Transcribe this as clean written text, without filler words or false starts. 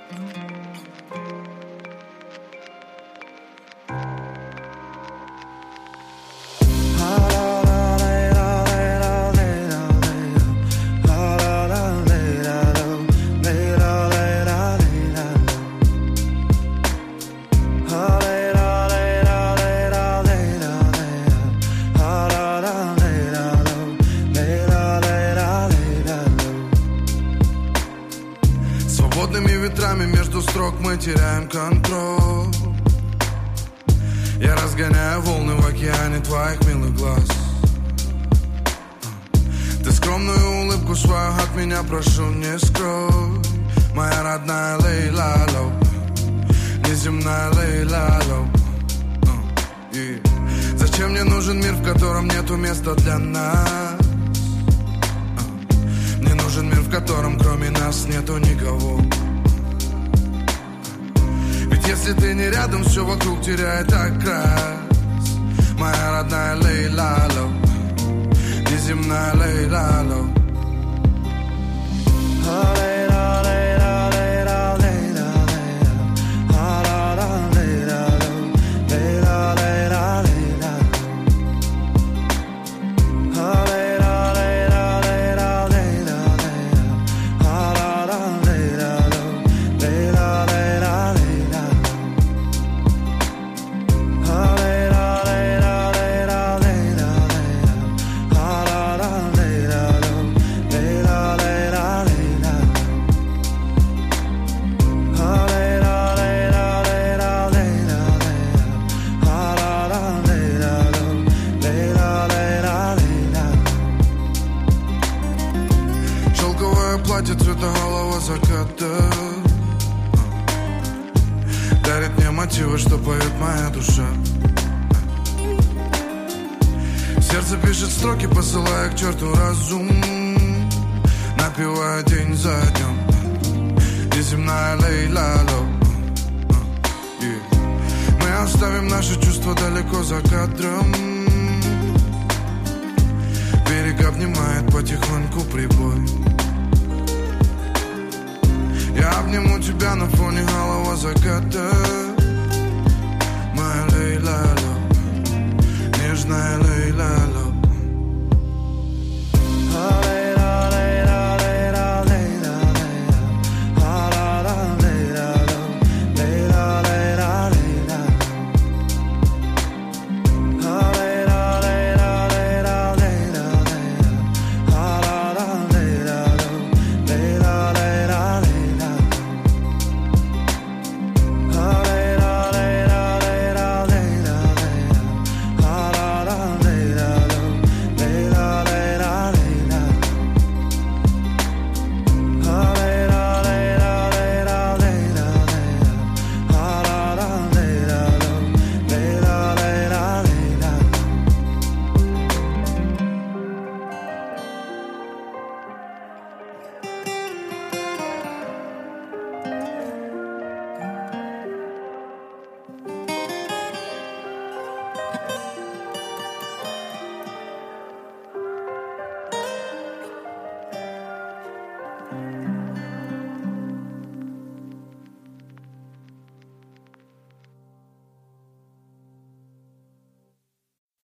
Между строк мы теряем контроль. Я разгоняю волны в океане твоих милых глаз. Ты скромную улыбку свою от меня прошу не скрой. Моя родная Лейла Лоу, неземная Лейла Лоу. Зачем мне нужен мир, в котором нету места для нас? Мне нужен мир, в котором кроме нас нету никого. Если ты не рядом, все вокруг теряет окрас. Моя родная Лейла Лоу, неземная Лейла Лоу. Дарит мне мотивы, что поет моя душа. Сердце пишет строки, посылая к черту разум, напевая день за днем. Неземная Лейла Лоу. Мы оставим наши чувства далеко за кадром. Берег обнимает потихоньку прибой. Я обниму тебя на фоне голого заката. Моя Лейла Лоу, нежная Лейла